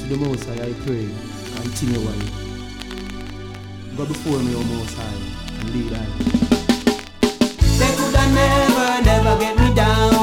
to the Most High I pray continually. Go before me, O Most High, and lead I. They could have never get me down.